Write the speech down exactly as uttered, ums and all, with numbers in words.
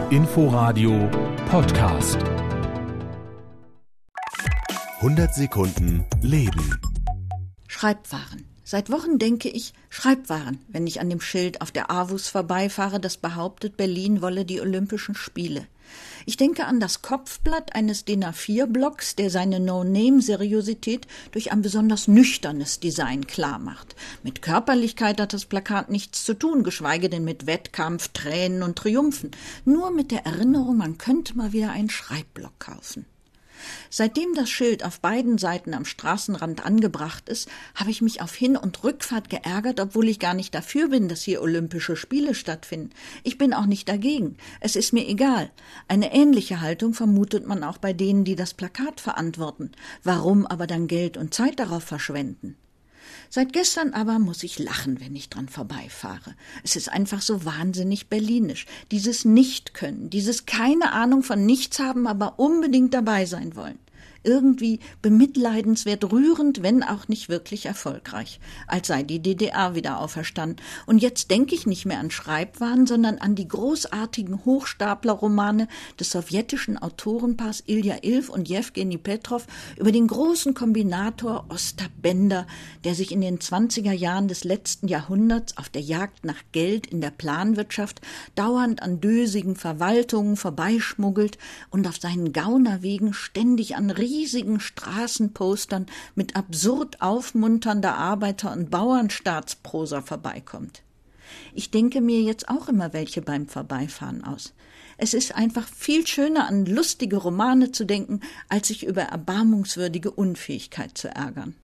Inforadio Podcast. hundert Sekunden Leben. Schreibwaren. Seit Wochen denke ich, Schreibwaren, wenn ich an dem Schild auf der A W U S vorbeifahre, das behauptet, Berlin wolle die Olympischen Spiele. Ich denke an das Kopfblatt eines D I N A vier Blocks, der seine No-Name-Seriosität durch ein besonders nüchternes Design klarmacht. Mit Körperlichkeit hat das Plakat nichts zu tun, geschweige denn mit Wettkampf, Tränen und Triumphen. Nur mit der Erinnerung, man könnte mal wieder einen Schreibblock kaufen. Seitdem das Schild auf beiden Seiten am Straßenrand angebracht ist, habe ich mich auf Hin- und Rückfahrt geärgert, obwohl ich gar nicht dafür bin, dass hier Olympische Spiele stattfinden. Ich bin auch nicht dagegen. Es ist mir egal. Eine ähnliche Haltung vermutet man auch bei denen, die das Plakat verantworten. Warum aber dann Geld und Zeit darauf verschwenden? Seit gestern aber muss ich lachen, wenn ich dran vorbeifahre. Es ist einfach so wahnsinnig berlinisch. Dieses Nicht-Können, dieses keine Ahnung von nichts haben, aber unbedingt dabei sein wollen. Irgendwie bemitleidenswert, rührend, wenn auch nicht wirklich erfolgreich. Als sei die D D R wieder auferstanden. Und jetzt denke ich nicht mehr an Schreibwaren, sondern an die großartigen Hochstapler-Romane des sowjetischen Autorenpaars Ilja Ilf und Jewgeni Petrov über den großen Kombinator Ostap Bender, der sich in den zwanziger Jahren des letzten Jahrhunderts auf der Jagd nach Geld in der Planwirtschaft dauernd an dösigen Verwaltungen vorbeischmuggelt und auf seinen Gaunerwegen ständig an riesigen Straßenpostern mit absurd aufmunternder Arbeiter- und Bauernstaatsprosa vorbeikommt. Ich denke mir jetzt auch immer welche beim Vorbeifahren aus. Es ist einfach viel schöner, an lustige Romane zu denken, als sich über erbarmungswürdige Unfähigkeit zu ärgern.